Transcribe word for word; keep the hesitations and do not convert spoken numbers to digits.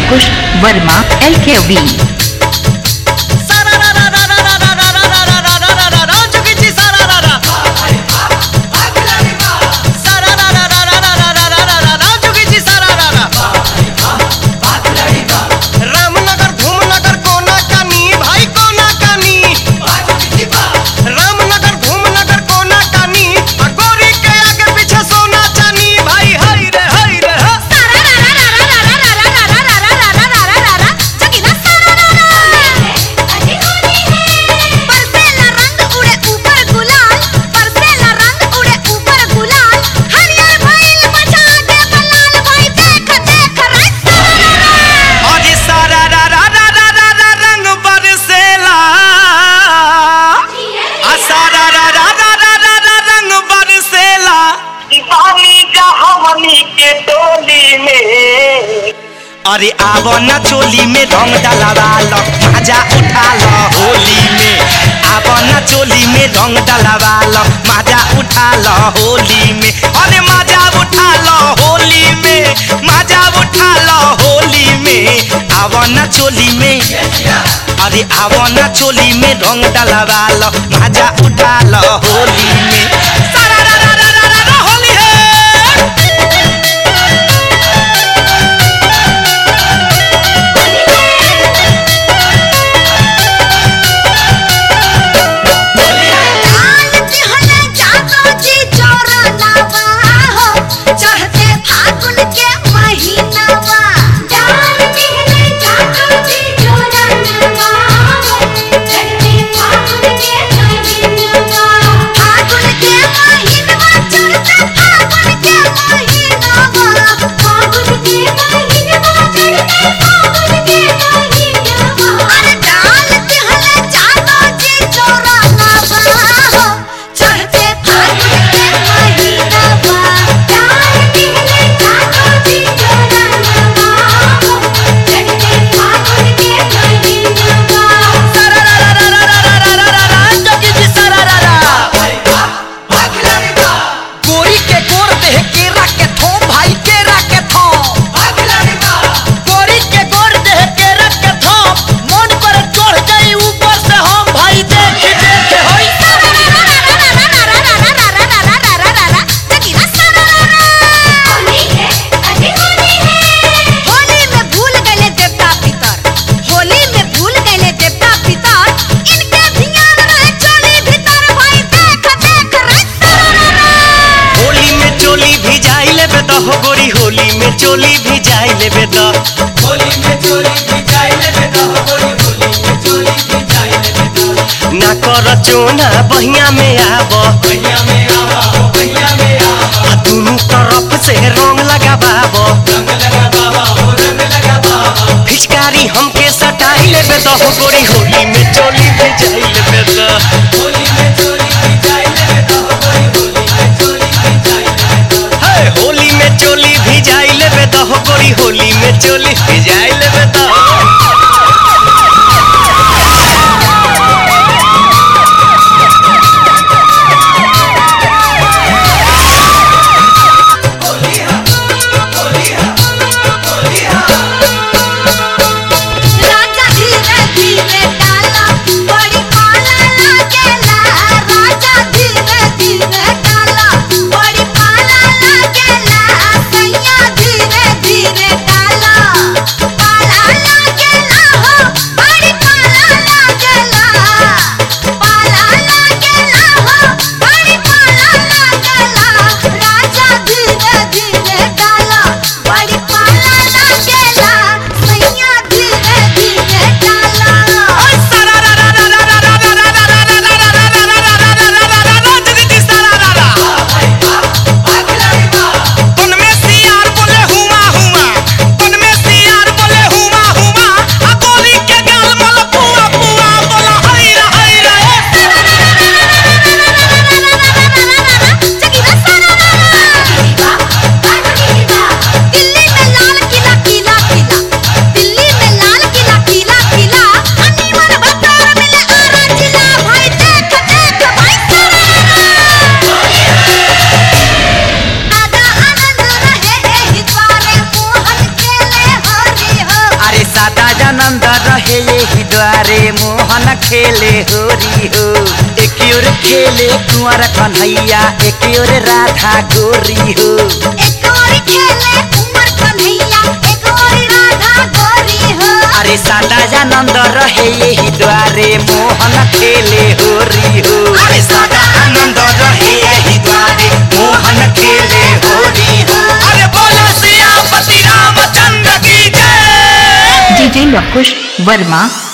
अंकुश वर्मा एल के वी। अरे आवो न चोली में रंग डलवा लो, मजा उठा लो होली में। आवो न चोली में रंग डलवा लो, मजा उठा लो होली में। अरे मजा उठा लो होली में, मजा उठा लो होली में। आवो न चोली में, अरे आवो न चोली में रंग डलवा लो, मजा उठा लो होली में। सारा रा रा रा रा रा होली है। चोली भी जाई लेबे द होली में, चोली भी जाई लेबे द होली में, चोली भी जाई लेबे द। ना कर चोना बहिया में आबो, बहिया में आबो, बहिया में आबो। दोनों तरफ से रंग लगाबाबो, रंग लगाबाबो, रंग लगाबाबो। फिचकारी हमके सटाई लेबे द गोरी होली में, चोली भी जाई लेबे द होली में, चोली भी जाई लेबे द होली में, चोली भी जाई लेबे द। हे होली में चोली भी जाई लेबे द गोरी होली में, चोली भी जाई लेबे द। धीरे धीरे डाला। यही द्वारे मोहन खेले होरी हो। एक ओर खेले कुंवर कन्हैया एक ओर राधा गोरी हो। एक ओर खेले कुंवर कन्हैया एक ओर राधा गोरी हो। अरे सदानंद रहे यही द्वारे मोहन खेले होरी हो। अरे सदानंद रहे यही द्वारे मोहन खेले होरी हो। अरे बोलो सियापति रामचंद्र की जय। डीजे लकुश वर्मा